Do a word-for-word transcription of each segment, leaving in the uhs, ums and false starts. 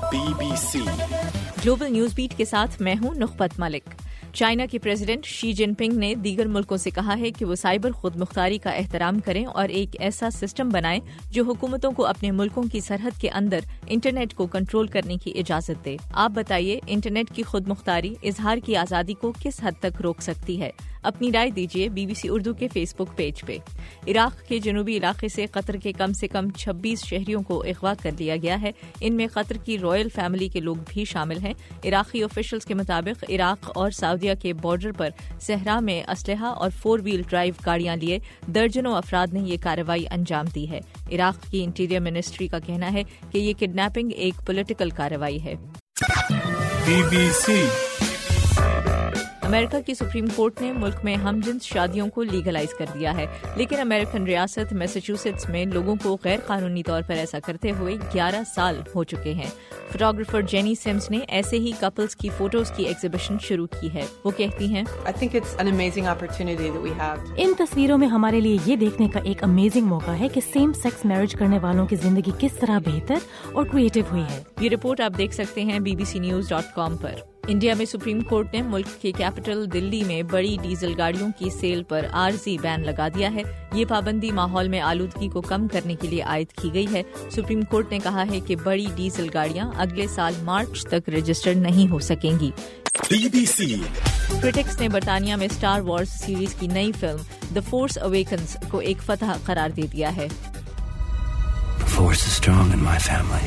Be B C global news beat کے ساتھ میں ہوں نخبت ملک۔ چائنا کے پریزیڈنٹ شی جن پنگ نے دیگر ملکوں سے کہا ہے کہ وہ سائبر خود مختاری کا احترام کریں اور ایک ایسا سسٹم بنائیں جو حکومتوں کو اپنے ملکوں کی سرحد کے اندر انٹرنیٹ کو کنٹرول کرنے کی اجازت دے۔ آپ بتائیے، انٹرنیٹ کی خود مختاری اظہار کی آزادی کو کس حد تک روک سکتی ہے؟ اپنی رائے دیجیے بی بی سی اردو کے فیس بک پیج پہ۔ عراق کے جنوبی علاقے سے قطر کے کم سے کم چھبیس شہریوں کو اغوا کر لیا گیا ہے۔ ان میں قطر کی رائل فیملی کے لوگ بھی شامل ہیں۔ عراقی آفیشلز کے مطابق عراق اور سعودیہ کے بارڈر پر صحرا میں اسلحہ اور فور ویل ڈرائیو گاڑیاں لیے درجنوں افراد نے یہ کارروائی انجام دی ہے۔ عراق کی انٹیریئر منسٹری کا کہنا ہے کہ یہ کڈنیپنگ ایک پولیٹیکل کارروائی ہے۔ بی بی سی امریکہ کی سپریم کورٹ نے ملک میں ہم جنس شادیوں کو لیگلائز کر دیا ہے، لیکن امریکن ریاست میساچیوسیٹس میں لوگوں کو غیر قانونی طور پر ایسا کرتے ہوئے گیارہ سال ہو چکے ہیں۔ فوٹوگرافر جینی سمز نے ایسے ہی کپلز کی فوٹوز کی ایگزیبیشن شروع کی ہے۔ وہ کہتی ہیں، I think it's an amazing opportunity that we have. ان تصویروں میں ہمارے لیے یہ دیکھنے کا ایک امیزنگ موقع ہے کہ سیم سیکس میرج کرنے والوں کی زندگی کس طرح بہتر اور کریٹو ہوئی ہے۔ یہ رپورٹ آپ دیکھ سکتے ہیں B B C news dot com پر۔ انڈیا میں سپریم کورٹ نے ملک کے کیپٹل دلی میں بڑی ڈیزل گاڑیوں کی سیل پر عارضی بین لگا دیا ہے۔ یہ پابندی ماحول میں آلودگی کو کم کرنے کے لیے عائد کی گئی ہے۔ سپریم کورٹ نے کہا ہے کہ بڑی ڈیزل گاڑیاں اگلے سال مارچ تک رجسٹرڈ نہیں ہو سکیں گی۔ بی بی سی کرٹکس نے برطانیہ میں اسٹار وارز سیریز کی نئی فلم دی فورس اویکنز کو ایک فتح قرار دے دیا ہے۔ The force is strong in my family.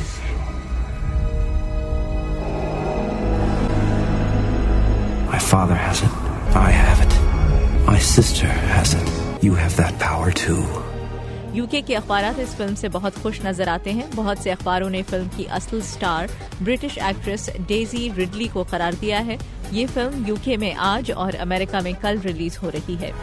My father has it. I have it. My sister has it. You have that power too. U K کے اخبارات اس film سے بہت خوش نظر آتے ہیں۔ بہت سے اخباروں نے فلم کی اصل star British actress Daisy Ridley کو قرار دیا ہے۔ یہ فلم یو کے میں آج اور امریکہ میں کل ریلیز ہو رہی ہے۔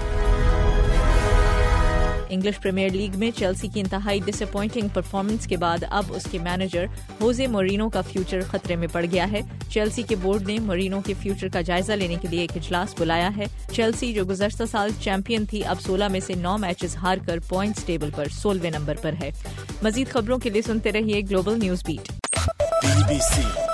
انگلش پریمیئر لیگ میں چیلسی کی انتہائی ڈس اپوائنٹنگ پرفارمنس کے بعد اب اس کے مینیجر ہوزے مورینو کا فیوچر خطرے میں پڑ گیا ہے۔ چیلسی کے بورڈ نے مورینو کے فیوچر کا جائزہ لینے کے لیے ایک اجلاس بلایا ہے۔ چیلسی جو گزشتہ سال چیمپئن تھی، اب سولہ میں سے نو میچز ہار کر پوائنٹس ٹیبل پر سولہویں نمبر پر ہے۔ مزید خبروں کے لیے سنتے رہیے global news beat. B B سی